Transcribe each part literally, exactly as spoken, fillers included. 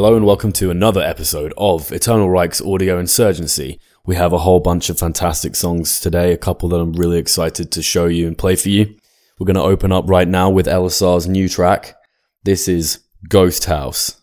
Hello and welcome to another episode of Eternal Reich's Audio Insurgency. We have a whole bunch of fantastic songs today, a couple that I'm really excited to show you and play for you. We're going to open up right now with L S R's new track. This is Ghost House.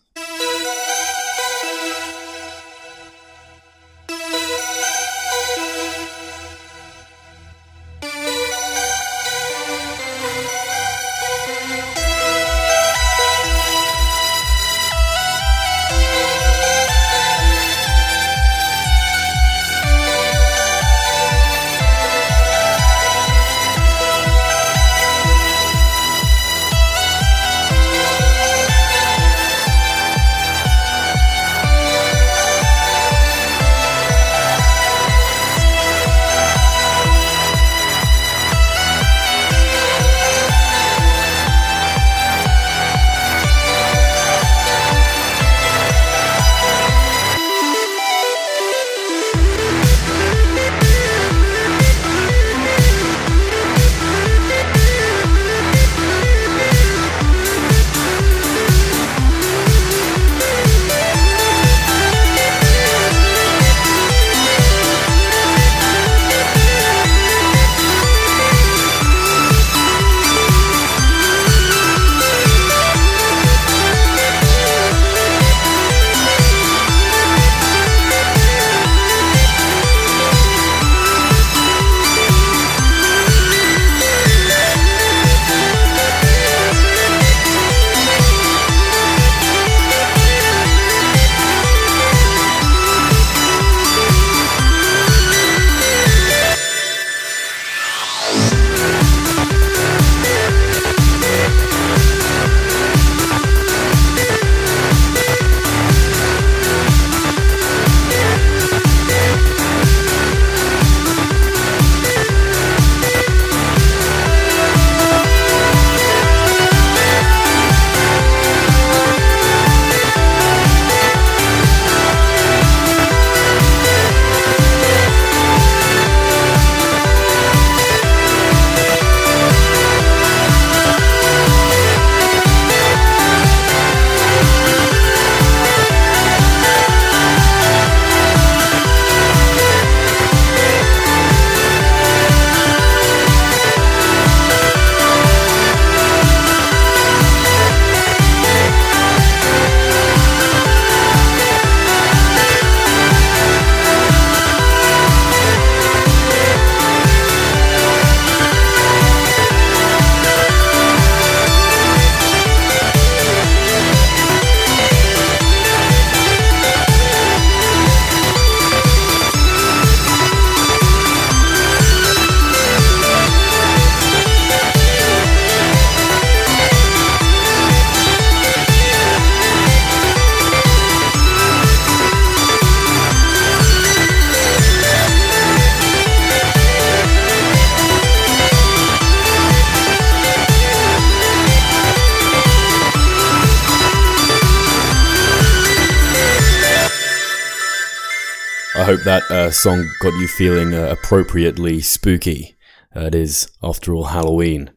I hope that uh, song got you feeling uh, appropriately spooky. Uh, it is, after all, Halloween.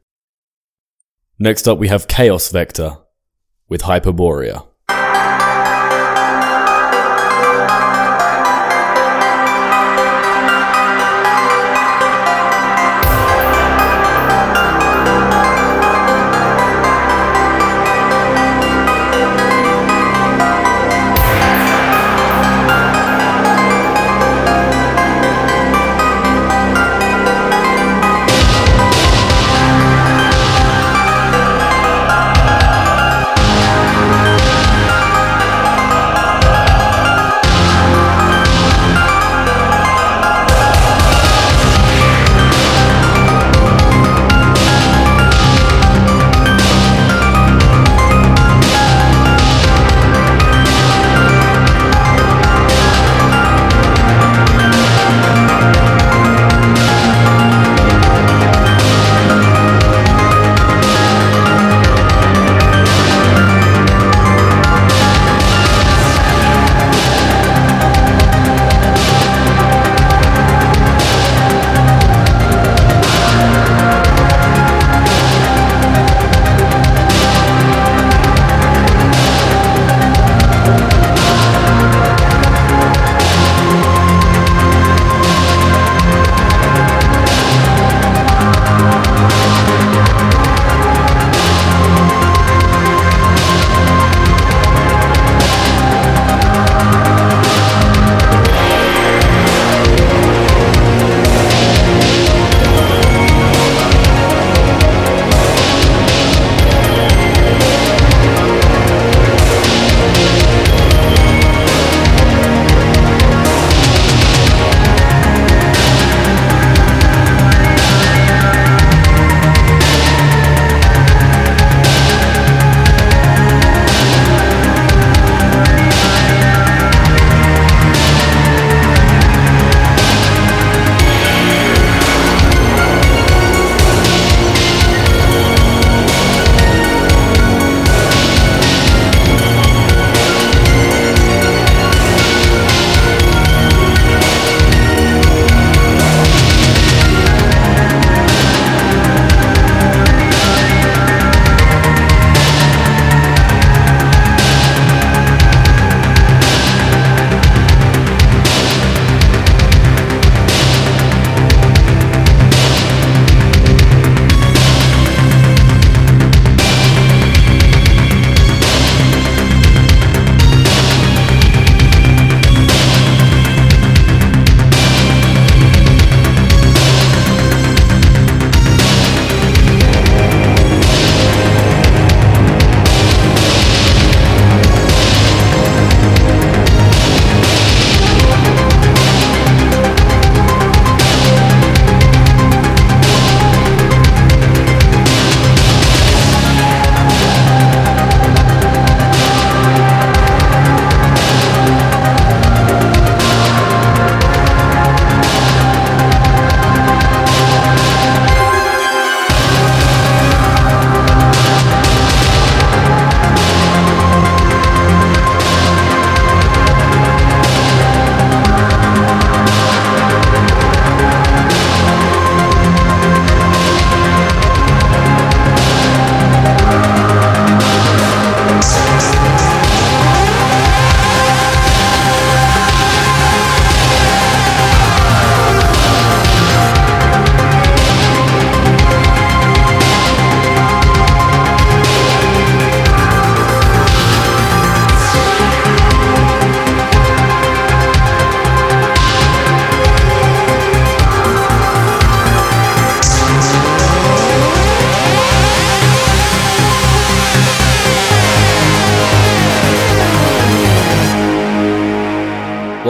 Next up we have Chaos Vector with Hyperborea. We'll be right back.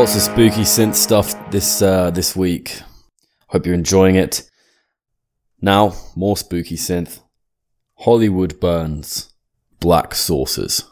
Lots of spooky synth stuff this uh, this week. Hope you're enjoying it. Now, more spooky synth. Hollywood Burns, Black Saucers.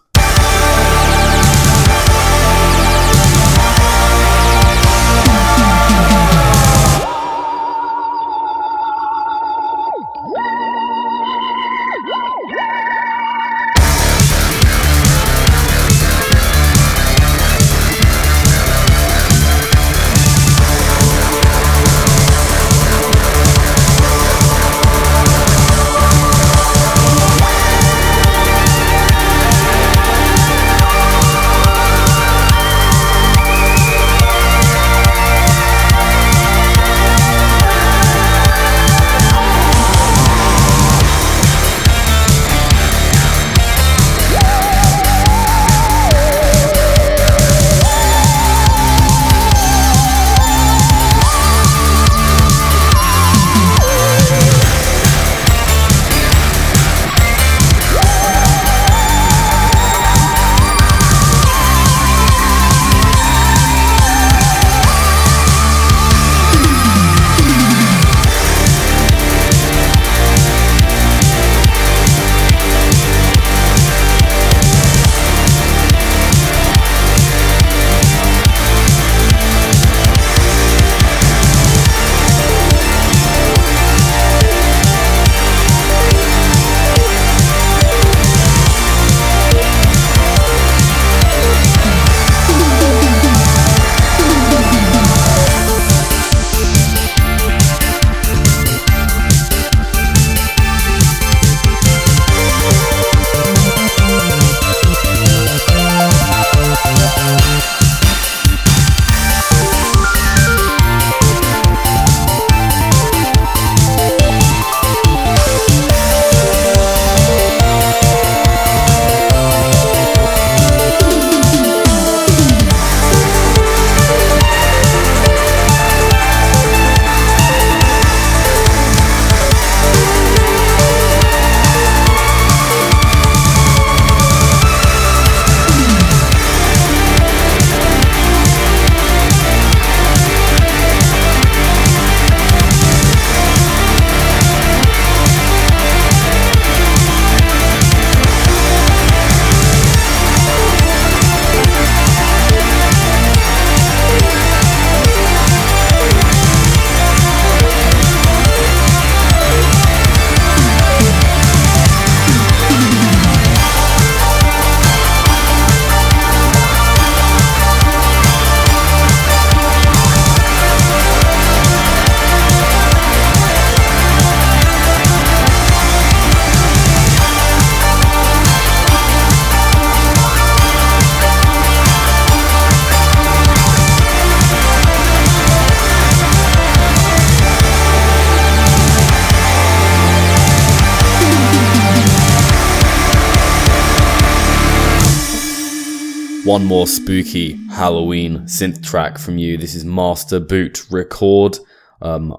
One more spooky Halloween synth track from you. This is Master Boot Record. Um,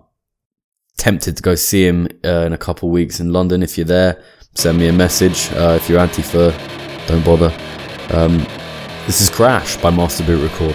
tempted to go see him uh, in a couple of weeks in London. If you're there, send me a message. Uh, if you're anti-fur, don't bother. Um, this is Crash by Master Boot Record.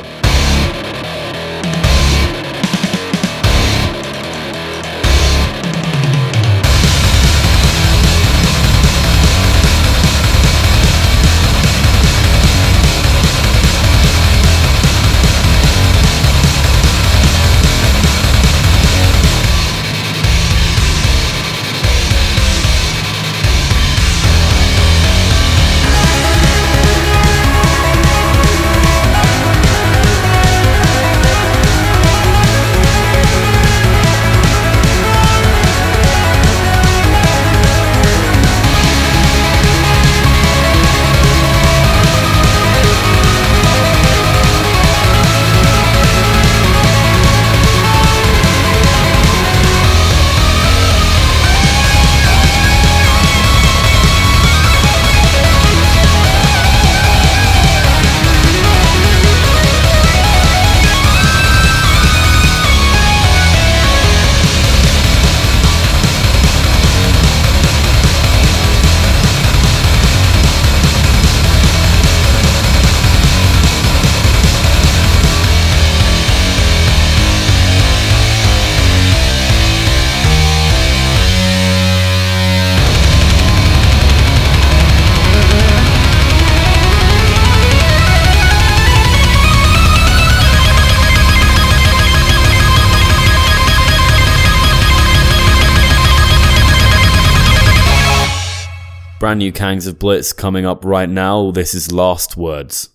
Brand new Kangs of Blitz coming up right now. This is Last Words.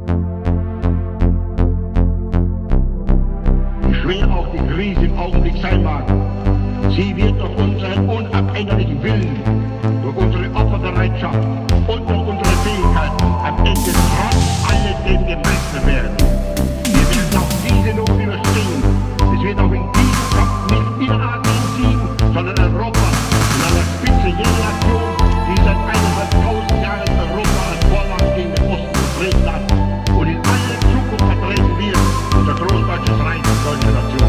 Wie schwer auch die Krise im Augenblick sein mag, sie wird durch unseren unabänderlichen Willen, durch unsere Opferbereitschaft und durch unsere Fähigkeit am Ende trotz alledem gemeistert werden. Wir werden auch diese Not überstehen. Es wird auch in diesem Kampf nicht wir Asien siegen, sondern Europa und an der Spitze jeder Nation, die seit eineinhalbtausend Jahren Europa als Vormacht gegen den Osten geprägt hat und in alle Zukunft vertreten wird, unser großdeutsches Reich und deutsche Nation.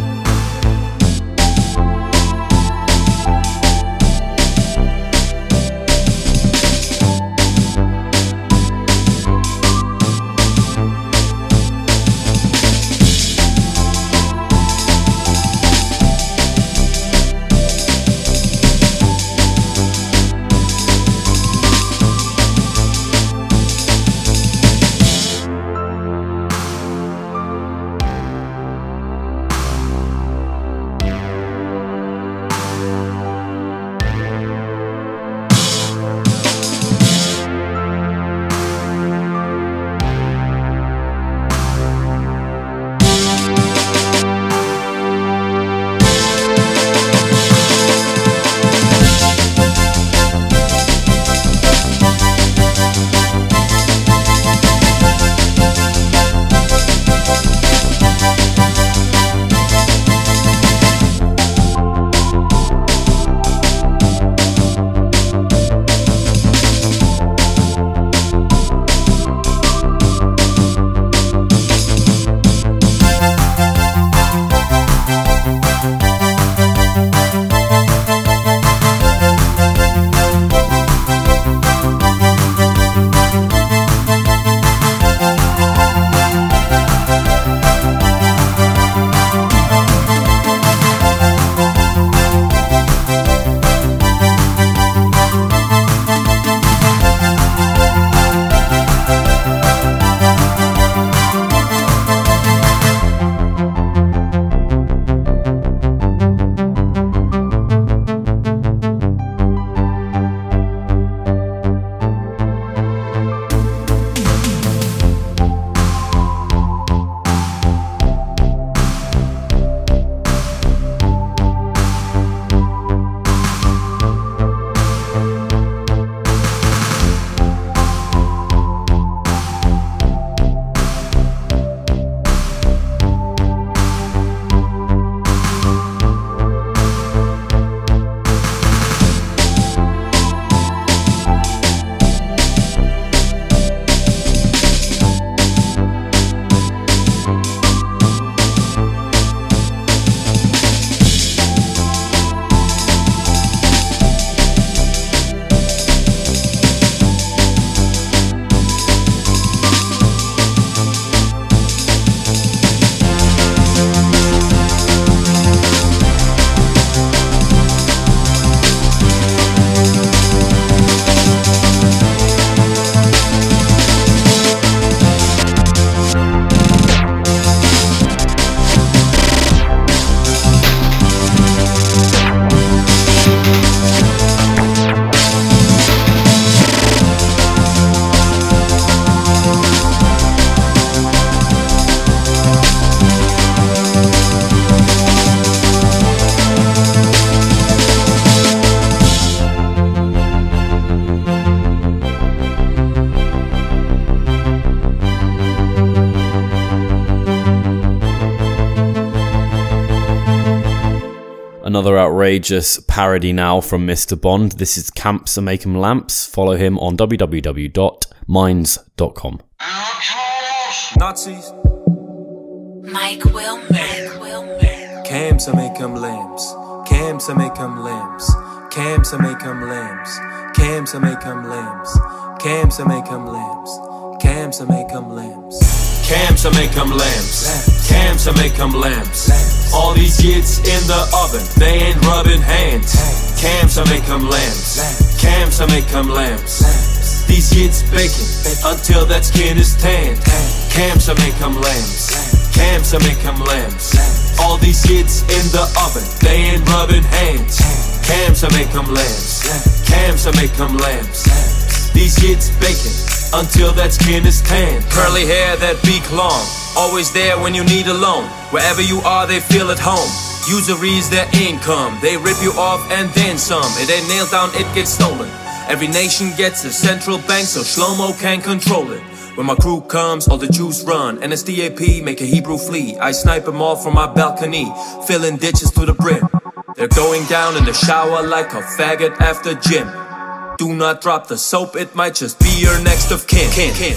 Another outrageous parody now from Mister Bond. This is Camps and Make 'em Lamps. Follow him on w w w dot minds dot com. Nazis. Mike Wilmer. Mike Wilmer. Camps and make 'em lamps. Camps and make 'em lamps. Camps and make 'em lamps. Camps and make 'em lamps. Camps and make 'em lamps. Camps and make 'em lamps. Camps and make 'em lamps. Camps and make 'em lamps. All these yits in the oven, they ain't rubbing hands. Camps and make 'em lamps. Camps and make 'em lamps. These yits baking until that skin is tanned. Camps and make 'em lamps. Camps and make 'em lamps. All these yits in the oven, they ain't rubbing hands. Camps I make them lambs. Camps I make them lambs. These kids bacon until that skin is tan. Curly hair, that beak long, always there when you need a loan. Wherever you are, they feel at home. Usury's their income. They rip you off and then some. It ain't nailed down, it gets stolen. Every nation gets a central bank so Shlomo can control it. When my crew comes, all the Jews run. N S D A P make a Hebrew flee. I snipe them all from my balcony, filling ditches to the brim. They're going down in the shower like a faggot after gym. Do not drop the soap, it might just be your next of kin.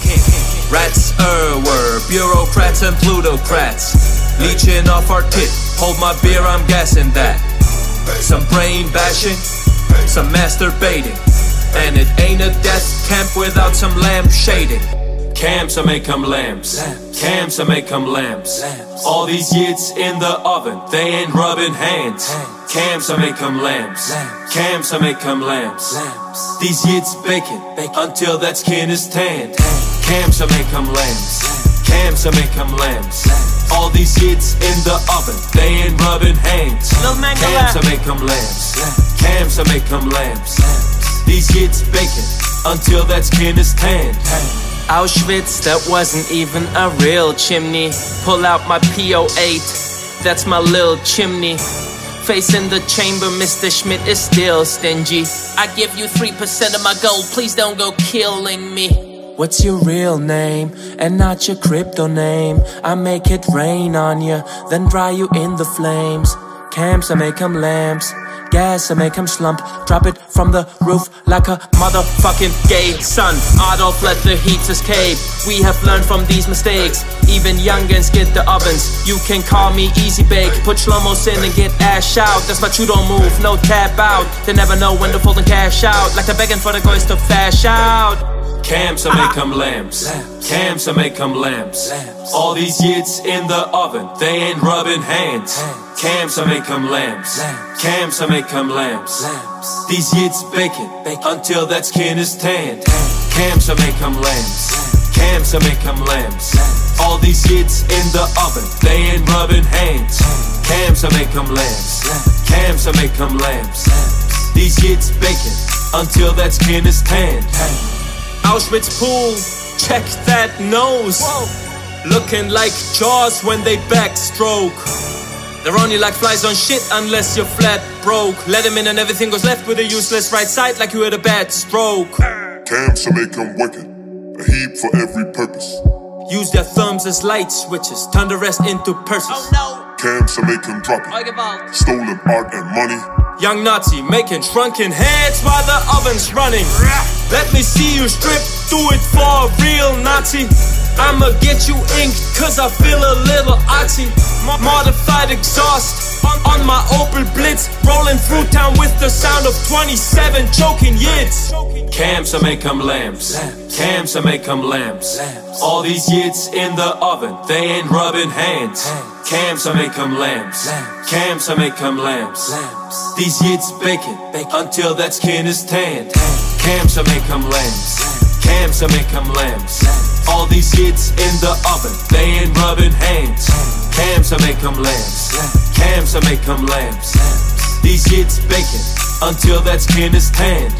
Rats, er, bureaucrats and plutocrats, leeching off our tit. Hold my beer, I'm gassing that. Some brain bashing, some masturbating, and it ain't a death camp without some lamp shading. Camps I make them lambs. Camps I make them lambs. All these yits in the oven, they ain't rubbing hands. Camps I make them lambs. Camps I make them lambs. These yits bacon until that skin is tanned. Camps I make them lambs. Camps I make them lambs. All these yits in the oven, they ain't rubbing hands. Camps I make them lambs. Camps I make them lambs. These yits bacon until that skin is tanned. Auschwitz, that wasn't even a real chimney. Pull out my P O eight, that's my little chimney. Facing the chamber, Mister Schmidt is still stingy. I give you three percent of my gold, please don't go killing me. What's your real name, and not your crypto name? I make it rain on you, then dry you in the flames. Camps I make them lamps. Gas, I make him slump. Drop it from the roof like a motherfucking gay son. Adolf let the heat escape. We have learned from these mistakes. Even youngins get the ovens. You can call me Easy Bake. Put Shlomo's in and get ash out. That's why you don't move, no tap out. They never know when to fold and cash out. Like they're begging for the guys to fash out. Camps I make them lambs. Camps I make them lambs. All these yits in the oven, they ain't rubbing hands. Camps I make them lambs. Camps I make them lambs. These yits bacon until that skin is tanned. Camps I make them lambs. Camps I make them lambs. All these yits in the oven, they ain't rubbing hands. Camps I make them lambs. Camps I make them lambs. These yits bacon until that skin is tanned. Auschwitz pool, check that nose. Looking like Jaws when they backstroke. They're only like flies on shit unless you're flat broke. Let them in and everything goes left with a useless right side like you had a bad stroke. Camps to make them wicked, a heap for every purpose. Use their thumbs as light switches, turn the rest into purses. Oh no! Camps to make them drop it, stolen art and money. Young Nazi making shrunken heads while the oven's running. Let me see you strip, do it for a real Nazi. I'ma get you inked cause I feel a little oxy. Modified exhaust on, on my Opel Blitz, rolling through town with the sound of twenty-seven choking yits. Camps I make them lambs. Camps I make them lambs. All these yits in the oven, they ain't rubbing hands. Camps I make them lambs. Camps I make them lambs. These yits bacon until that skin is tanned. Camps I make them lambs. Camps I make them lambs. All these hits in the oven, they ain't rubbing hands. Camps I make them lambs. Camps I make them lambs. These hits bacon until that skin is tanned.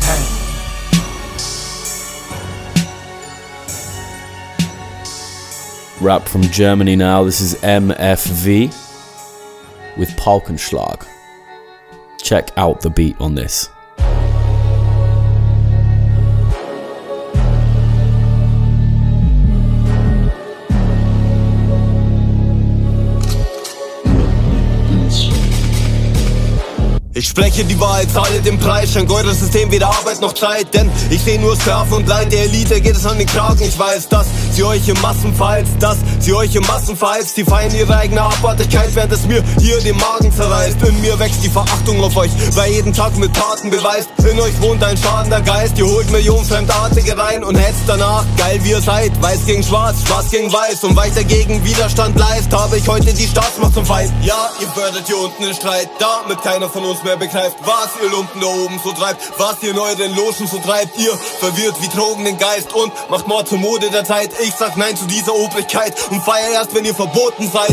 Rap from Germany now. This is M F V with Paukenschlag. Check out the beat on this. Ich spreche die Wahrheit, zahle den Preis, schenk eures System weder Arbeit noch Zeit, denn ich seh nur Sklaven und Leid, der Elite geht es an den Kragen. Ich weiß, dass sie euch in Massen verheizt, dass sie euch in Massen verheizt. Die feiern ihre eigene Abartigkeit, während es mir hier den Magen zerreißt. In mir wächst die Verachtung auf euch, weil jeden Tag mit Taten beweist. In euch wohnt ein schadender Geist, ihr holt Millionen Fremdartige rein und hetzt danach. Geil wie ihr seid, weiß gegen schwarz, schwarz gegen weiß und weiter gegen Widerstand leist, habe ich heute die Staatsmacht zum Feind. Ja, ihr fördert hier unten den Streit, damit keiner von uns mehr begreift, was ihr Lumpen da oben so treibt, was ihr in euren Logen so treibt. Ihr verwirrt wie Drogen den Geist und macht Mord zur Mode der Zeit. Ich sag nein zu dieser Obrigkeit und feier erst, wenn ihr verboten seid. Sie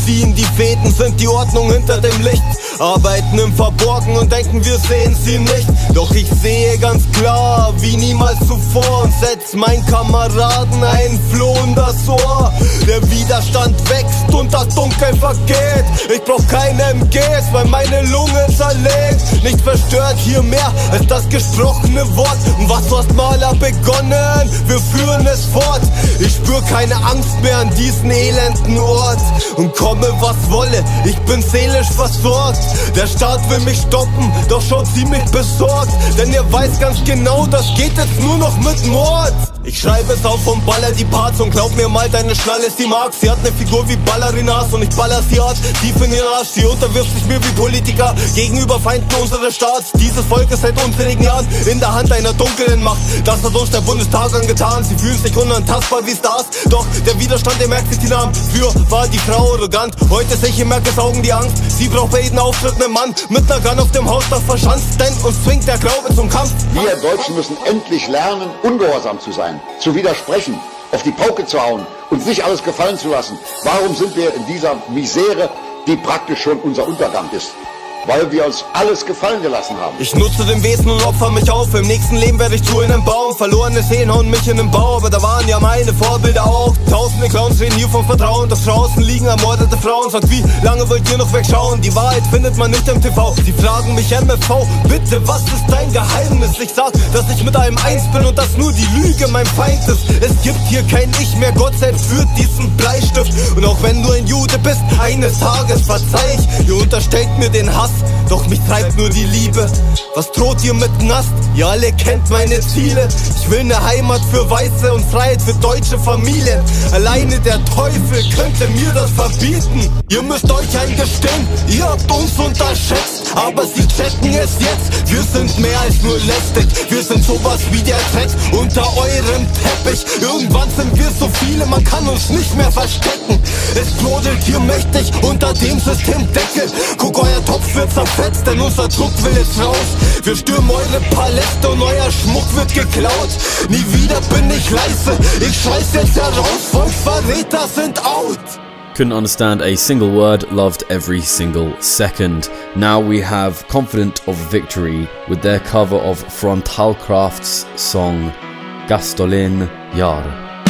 ziehen die Fäden, sind die Ordnung hinter dem Licht. Arbeiten im Verborgen und denken, wir sehen sie nicht. Doch ich sehe ganz klar, wie niemals zuvor, und setz meinen Kameraden einen Floh in das Ohr. Der Widerstand wächst und das Dunkel vergeht. Ich brauch keine M Gs, weil meine Lunge zerlegt. Nicht verstört hier mehr als das gesprochene Wort. Und was du hast mal begonnen, wir führen es fort. Ich spür keine Angst mehr an diesen elenden Ort. Und komme was wolle, ich bin seelisch versorgt. Der Staat will mich stoppen, doch schaut ziemlich besorgt. Denn ihr weiß ganz genau, das geht jetzt nur noch mit Mord. Ich schreibe es auf und baller die Parts und glaub mir mal, deine Schnalle ist die Mark. Sie hat ne Figur wie Ballerinas und ich baller sie hart tief in ihren Arsch. Sie unterwirft sich mir wie Politiker gegenüber Feinden unseres Staats. Dieses Volk ist seit unzähligen Jahren in der Hand einer dunklen Macht. Das hat uns der Bundestag angetan. Sie fühlen sich unantastbar wie Stars. Doch der Widerstand, der merkt sich die Namen. Früher war die Frau arrogant, heute sehe ich in Merkels Augen die Angst. Sie braucht bei jedem Auftritt einen Mann mit ner Gun auf dem Hausdach verschanzt. Denn uns zwingt der Glaube zum Kampf. Wir Deutschen müssen endlich lernen, ungehorsam zu sein, zu widersprechen, auf die Pauke zu hauen und sich alles gefallen zu lassen. Warum sind wir in dieser Misere, die praktisch schon unser Untergang ist? Weil wir uns alles gefallen gelassen haben. Ich nutze den Wesen und opfer mich auf. Im nächsten Leben werde ich zu in einem Baum. Verlorene Seelen hauen mich in den Bau. Aber da waren ja meine Vorbilder auch. Tausende Clowns reden hier vom Vertrauen. Doch draußen liegen ermordete Frauen. Sagt, wie lange wollt ihr noch wegschauen? Die Wahrheit findet man nicht im T V. Sie fragen mich M F V, bitte, was ist dein Geheimnis? Ich sag, dass ich mit allem eins bin und dass nur die Lüge mein Feind ist. Es gibt hier kein Ich mehr, Gott selbst führt diesen Bleistift. Und auch wenn du ein Jude bist, eines Tages verzeih ich. Ihr unterstellt mir den Hass, doch mich treibt nur die Liebe. Was droht ihr mit Knast? Ihr alle kennt meine Ziele. Ich will ne Heimat für Weiße und Freiheit für deutsche Familien. Alleine der Teufel könnte mir das verbieten. Ihr müsst euch eingestehen, ihr habt uns unterschätzt. Aber sie checken es jetzt, wir sind mehr als nur lästig. Wir sind sowas wie der Dreck unter eurem Teppich. Irgendwann sind wir so viele, man kann uns nicht mehr verstecken. Es brodelt hier mächtig unter dem Systemdeckel. Guck, euer Topf wird zerfetzt, denn unser Druck will jetzt raus. Wir stürmen eure Paläste und euer Schmuck wird geklaut. Nie wieder bin ich leise, ich scheiß jetzt heraus. Volksverräter sind out. Couldn't understand a single word, loved every single second. Now we have Confident of Victory with their cover of Frontalkraft's song Gastolin Jar.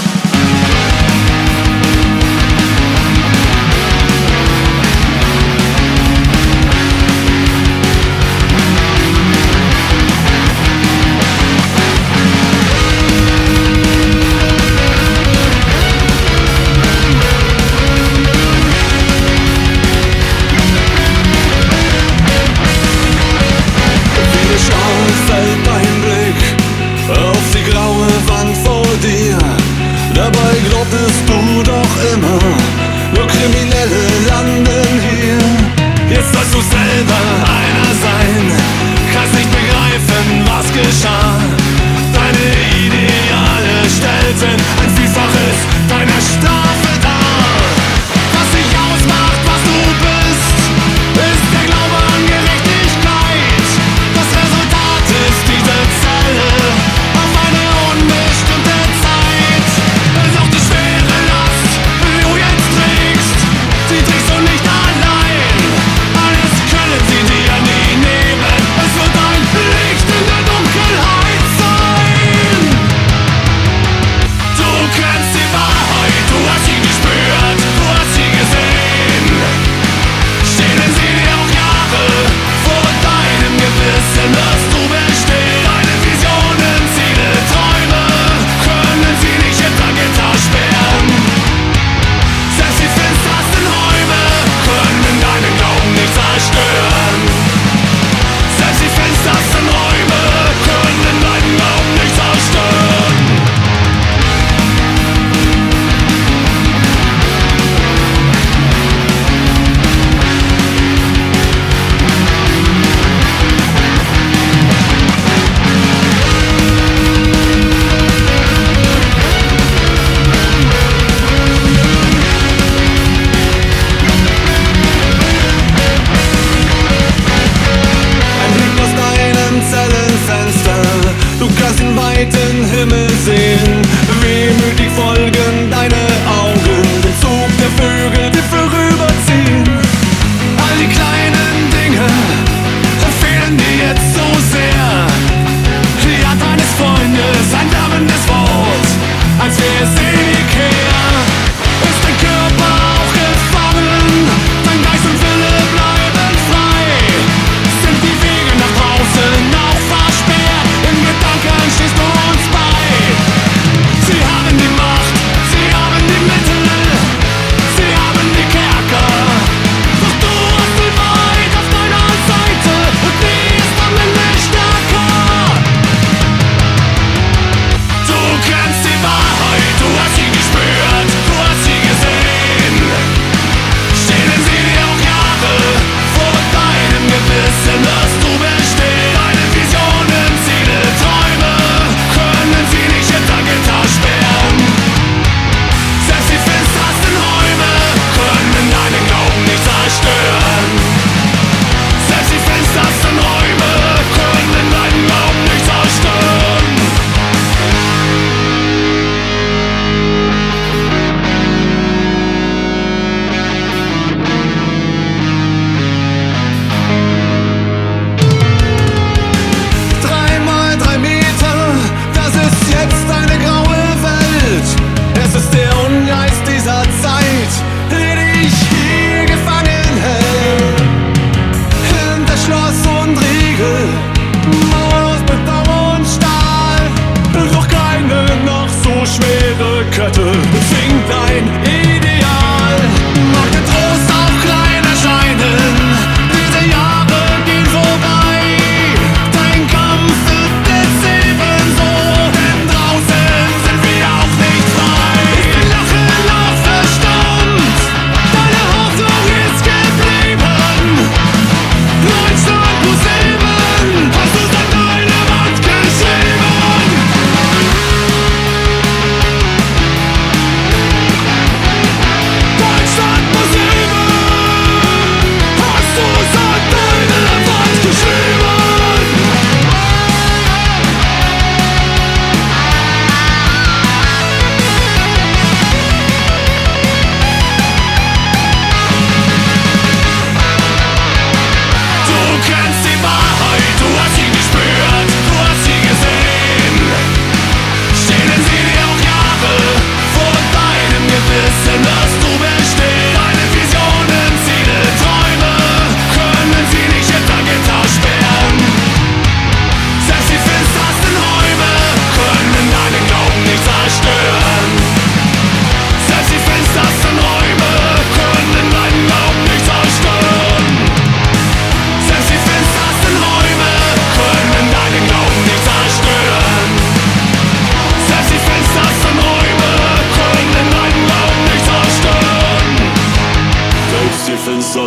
Dabei glaubtest du doch immer, nur Kriminelle landen hier. Jetzt sollst du selber einer sein, kannst nicht begreifen, was geschah. Deine Ideale stellten ein Vielfaches deiner Strafe dar. Was dich ausmacht, was du bist, ist der Glaube an Gerechtigkeit. Das Resultat ist diese Zelle auf eine unbestimmte Zeit. Ist auch die schwere Last, die du jetzt trägst, die trägst du nicht allein. Alles können sie dir nie nehmen, es wird ein Licht in der Dunkelheit.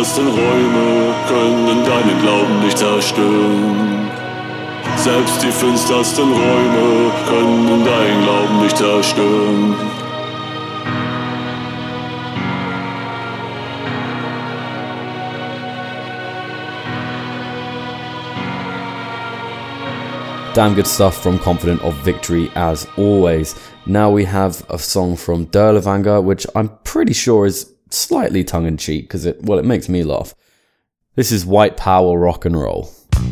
finstersten Räume können deinen Glauben nicht zerstören. Selbst die finstersten Räume können deinen Glauben nicht zerstören. Damn good stuff from Confident of Victory as always. Now we have a song from Derlevanger, which I'm pretty sure is slightly tongue-in-cheek because it, well, it makes me laugh. This is White Power Rock and Roll.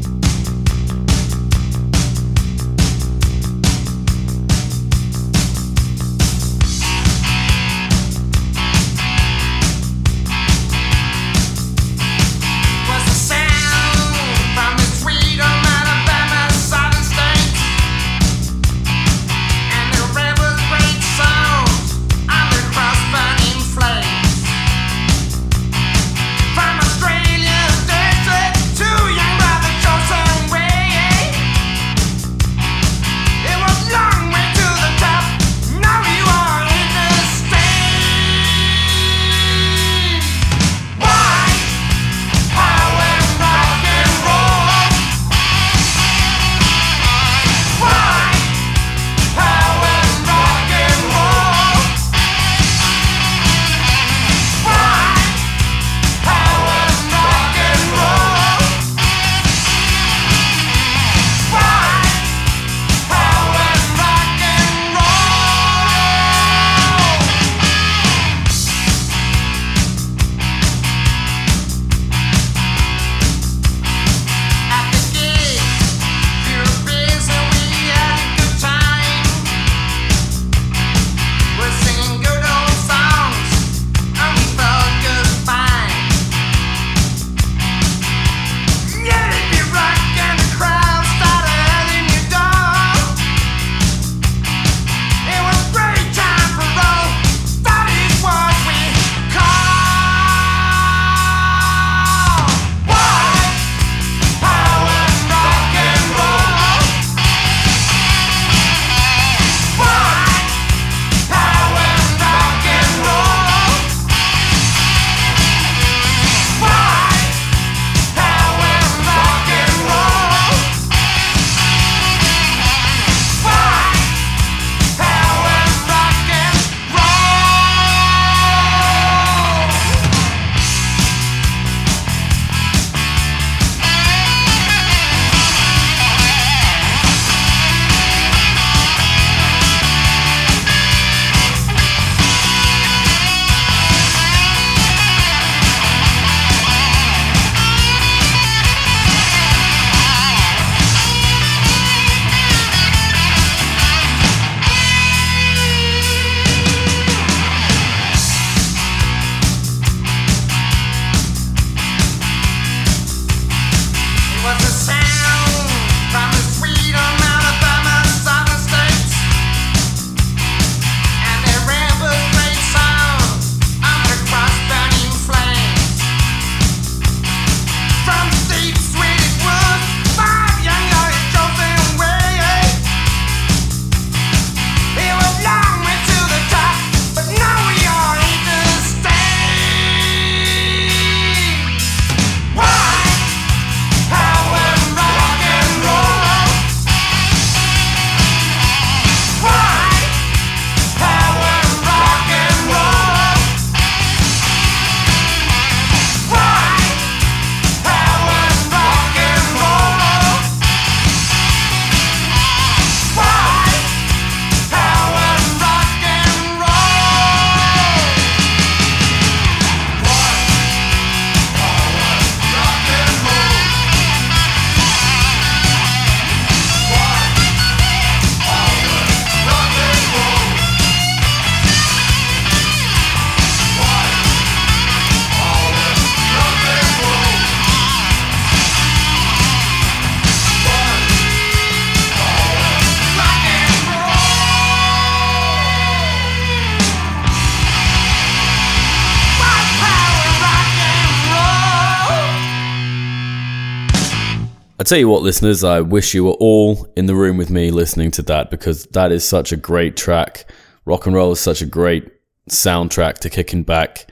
I tell you what, listeners, I wish you were all in the room with me listening to that, because that is such a great track. Rock and roll is such a great soundtrack to kicking back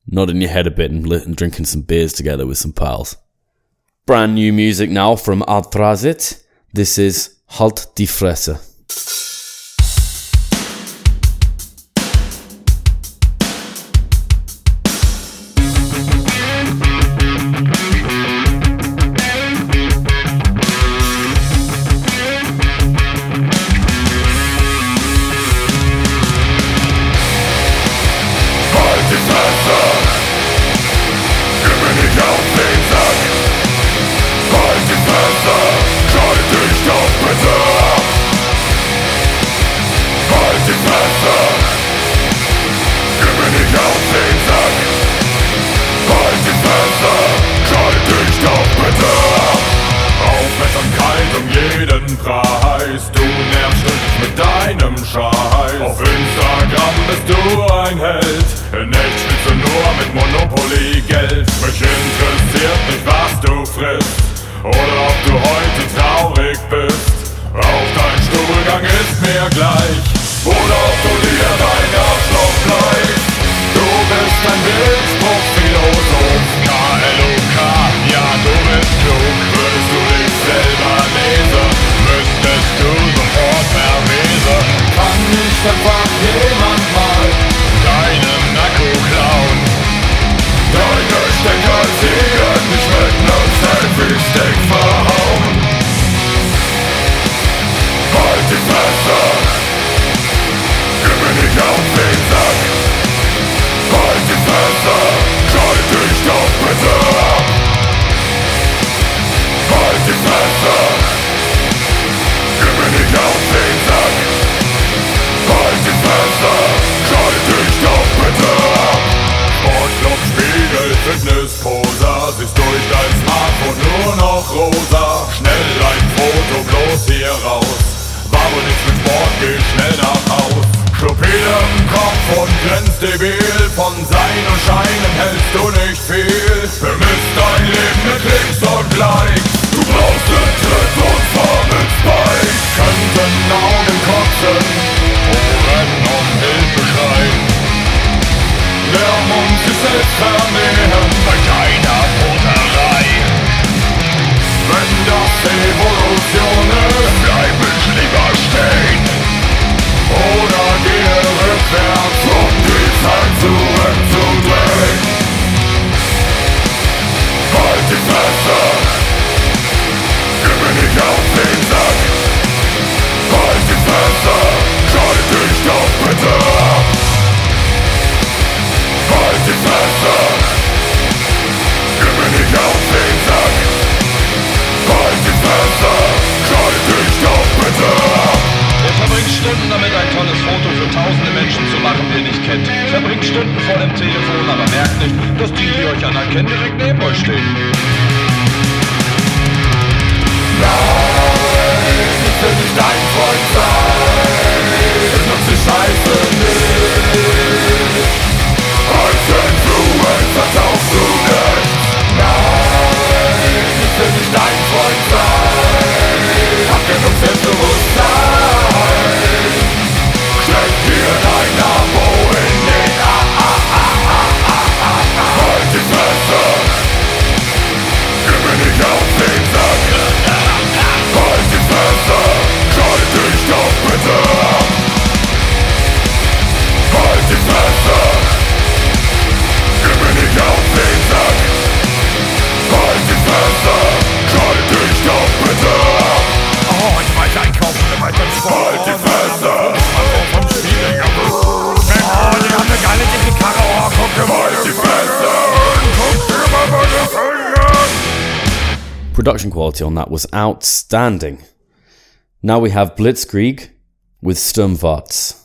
nodding your head a bit and, li- and drinking some beers together with some pals. Brand new music now from Altrazit. This is Halt die Fresse. Production quality on that was outstanding. Now we have Blitzkrieg with Sturmwarz.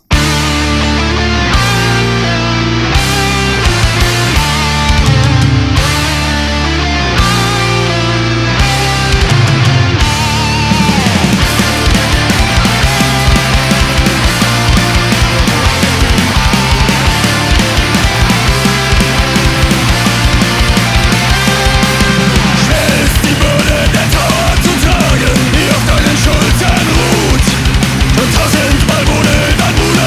Tausendmal wurde dein Bruder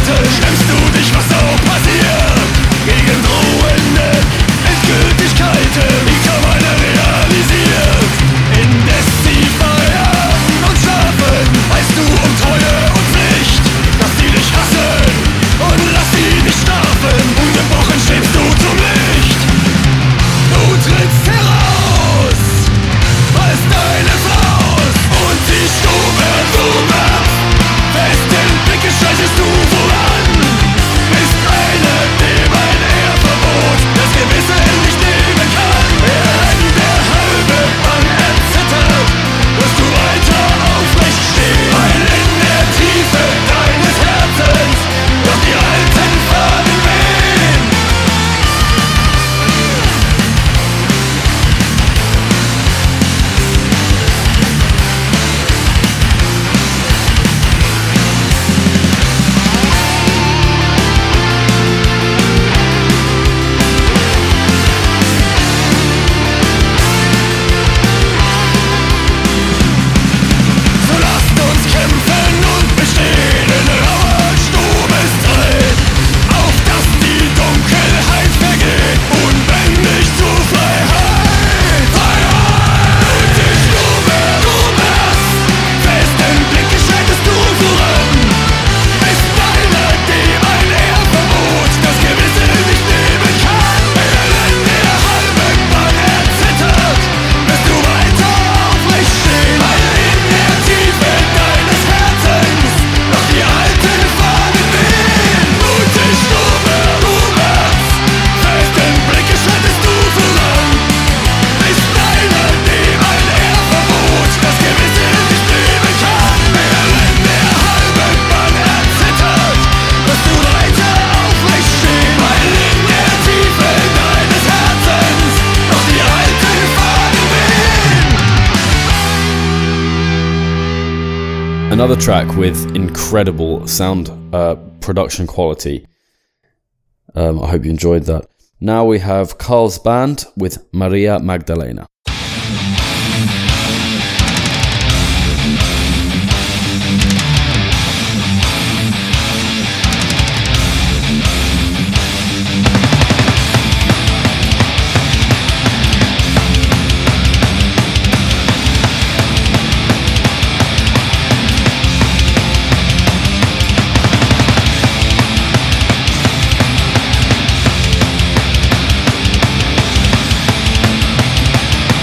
Worte stemmst du dich, was auch passiert. Gegen drohende Endgültigkeiten, die kaum einer realisiert. Indes sie feiern und schlafen, weißt du um Treue und Pflicht. Lass sie dich hassen und lass sie nicht schlafen. Ungebrochen strebst du zum Licht. Du trittst heraus, als deine Faust und die Stube rumab. Fest den Blick schreitest du voran. Bist einer, dem ein Ehrverbot das Gewissen nicht nehmen kann. Während der halbe Mann erzittert, wirst du weiter aufrecht stehen. Weil in der Tiefe deines Herzens noch die alten Fahnen wehen. So lasst uns kämpfen und bestehen in rauer Sturmestreit, auf dass die Dunkelheit vergeht, unbändig zur Freiheit. Freiheit! Und die Stube rumherrst, festen Blick schreitest du voran. Bist einer, dem ein Ehrverbot das Gewissen nicht nehmen kann. Während der halbe Mann erzittert, wirst du weiter aufrecht stehen. Weil in der Tiefe deines Herzens noch die alten Fahnen wehen. Und die Stube rumherst, festen Blick schreitest du voran. Bist einer, dem ein Ehrverbot das Gewissen nicht nehmen kann. Während der halbe Mann erzittert, wirst du weiter aufrecht stehen. Weil in der Tiefe deines Herzens noch die alten Fahnen wehen. Another track with incredible sound uh, production quality. Um, I hope you enjoyed that. Now we have Carl's band with Maria Magdalena. Thank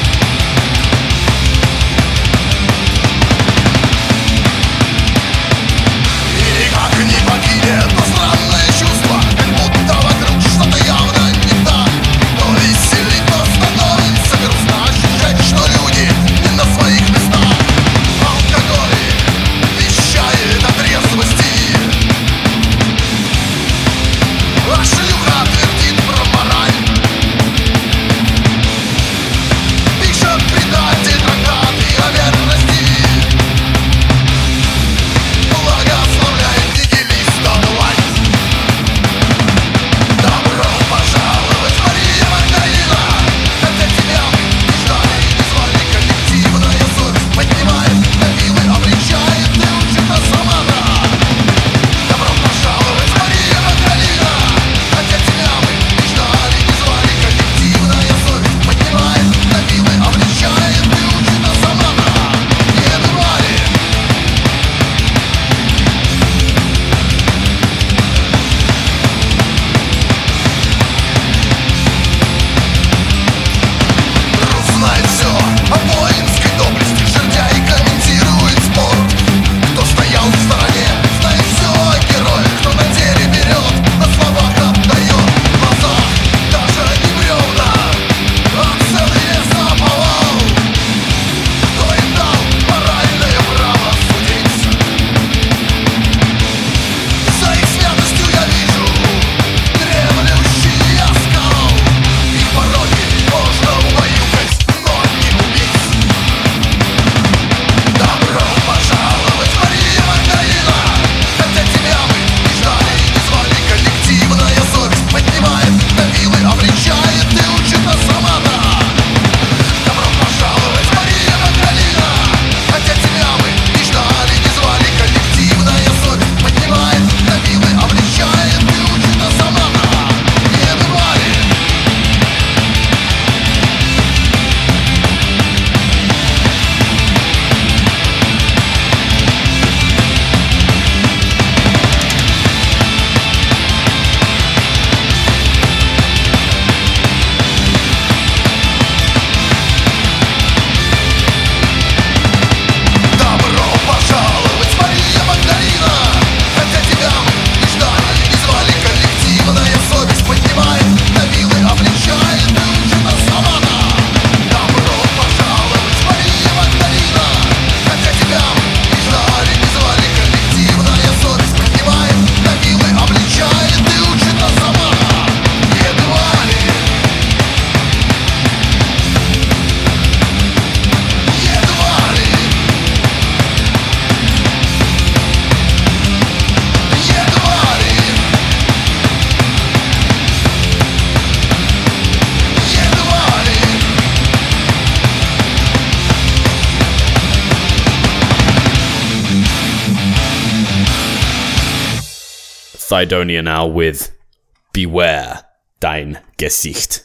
Thydonia now with Beware Dein Gesicht.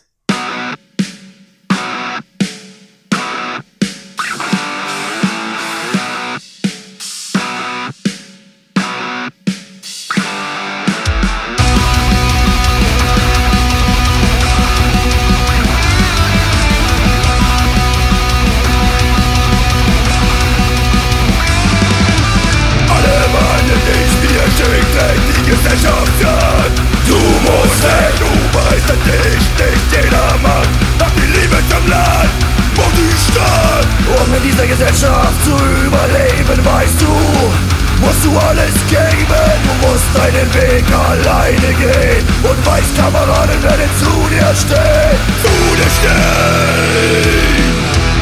Die Gesellschaft an. Du musst weg, du weißt es nicht, nicht jedermann hat die Liebe zum Land und die Stadt. Um in dieser Gesellschaft zu überleben, weißt du, musst du alles geben. Du musst deinen Weg alleine gehen und weißt, Kameraden werden zu dir stehen, zu dir stehen.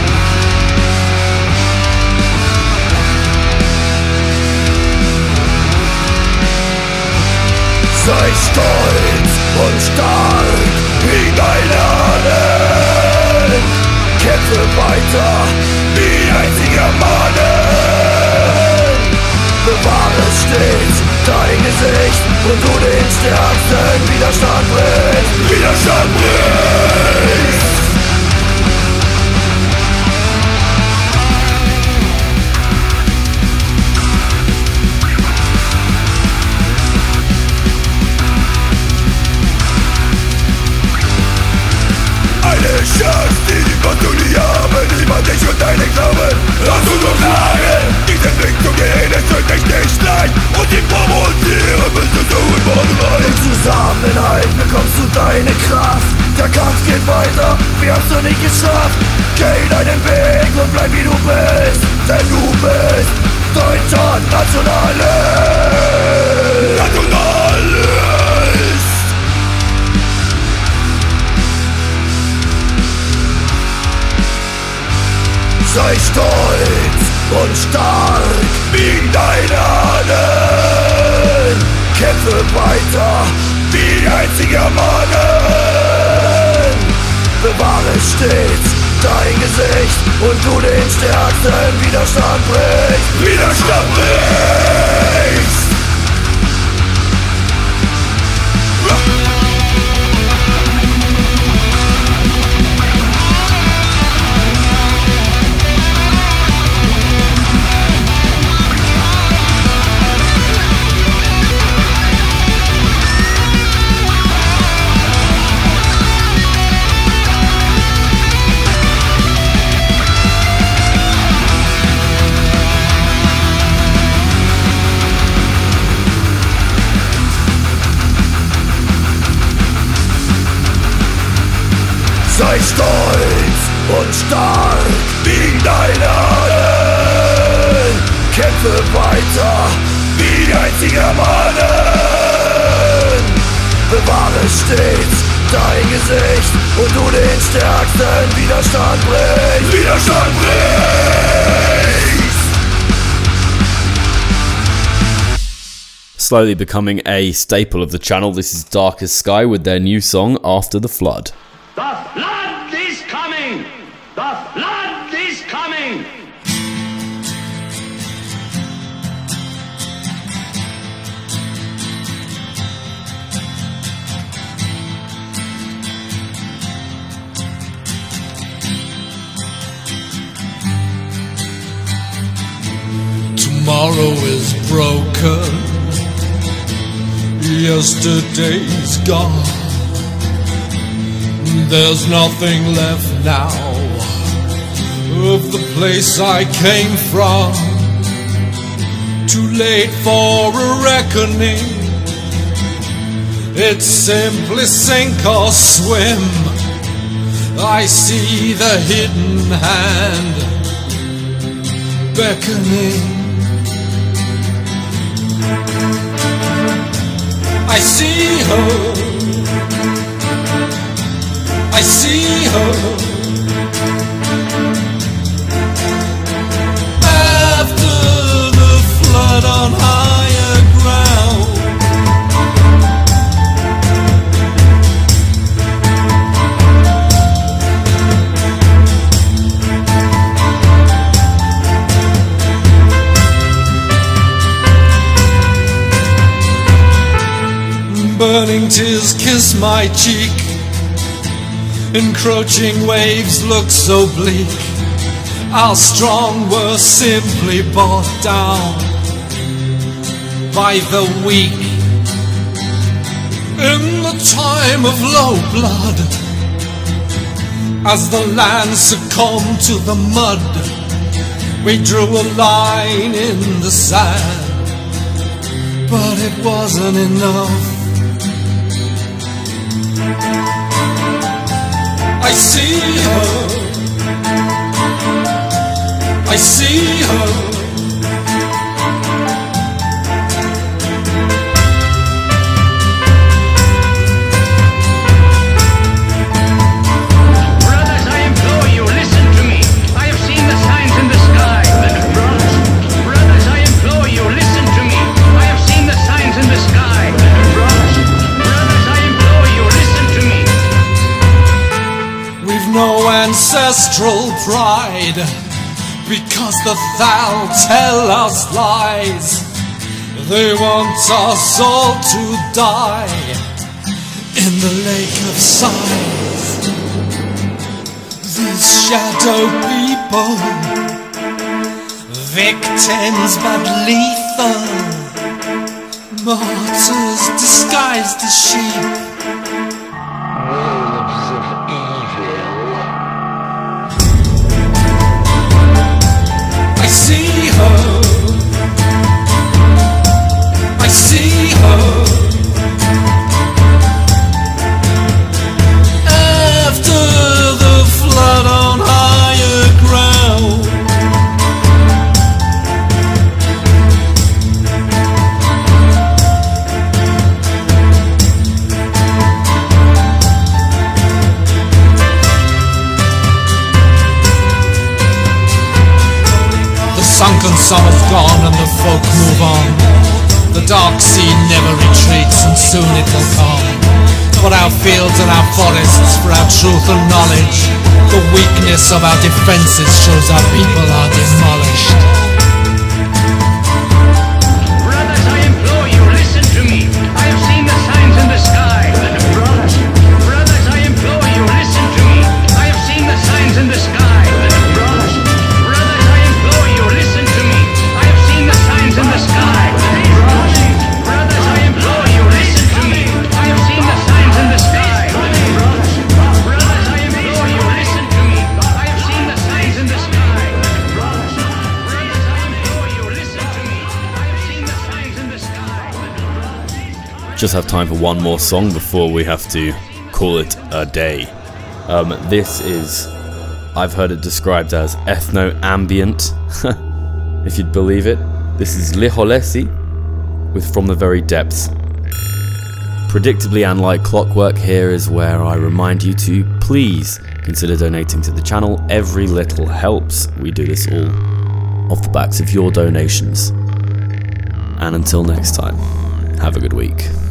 Sei stolz und stark wie deine Ahnen. Kämpfe weiter wie einziger Mannen. Bewahre stets dein Gesicht und du den stärksten Widerstand bringst. Widerstand bringst. Eine Chance, die wirst du nie haben. Niemand dich und deinen Glauben lass uns uns sagen. Diesen Weg zu gehen, es wird dich nicht leicht. Und die provozieren müssen du überall. Im Zusammenhalt bekommst du deine Kraft. Der Kampf geht weiter, wir haben's noch nicht geschafft. Geh deinen Weg und bleib wie du bist. Denn du bist deutscher Nationalist. Nationalist. Sei stolz und stark wie deine Ahnen. Kämpfe weiter wie einziger Mannen. Bewahre stets dein Gesicht und du den stärksten Widerstand brichst. Widerstand brichst. Sei stolz und stark wie deine Ahnen. Kämpfe weiter wie einziger Mannen. Bewahre stets dein Gesicht und du den stärksten Widerstand bringst. Widerstand bringst. Slowly becoming a staple of the channel, this is Darkest Sky with their new song After the Flood. Das Land is coming! Das Land is coming! Tomorrow is broken. Yesterday's gone. There's nothing left now of the place I came from. Too late for a reckoning. It's simply sink or swim. I see the hidden hand beckoning. I see her. I see her. After the flood on higher ground. Burning tears kiss my cheek. Encroaching waves look so bleak. Our strong were simply brought down by the weak. In the time of low blood, as the land succumbed to the mud, we drew a line in the sand, but it wasn't enough. I see her, I see her. No ancestral pride, because the Thal tell us lies. They want us all to die in the lake of sighs. These shadow people, victims but lethal, martyrs disguised as sheep. I see her, I see her. After the flood on higher ground, sunken summer's gone and the folk move on. The dark sea never retreats and soon it will come. For our fields and our forests, for our truth and knowledge, the weakness of our defences shows our people are demolished. Brothers, I implore you, listen to me. I have seen the signs in the sky. Brothers, brothers, I implore you, listen to me. I have seen the signs in the sky. Brothers, brothers, I implore you, listen to me. I have seen the signs in the sky. Brothers, I implore you, listen to me. I have seen the signs in the sky. Brothers, I implore you, listen to me. I have seen the signs in the sky. Brothers, I implore you, listen to me. I have seen the signs in the sky. Just have time for one more song before we have to call it a day. Um, this is, I've heard it described as ethno-ambient, if you'd believe it. This is Liholesi with From the Very Depths. Predictably and like clockwork, here is where I remind you to please consider donating to the channel. Every little helps. We do this all off the backs of your donations. And until next time, have a good week.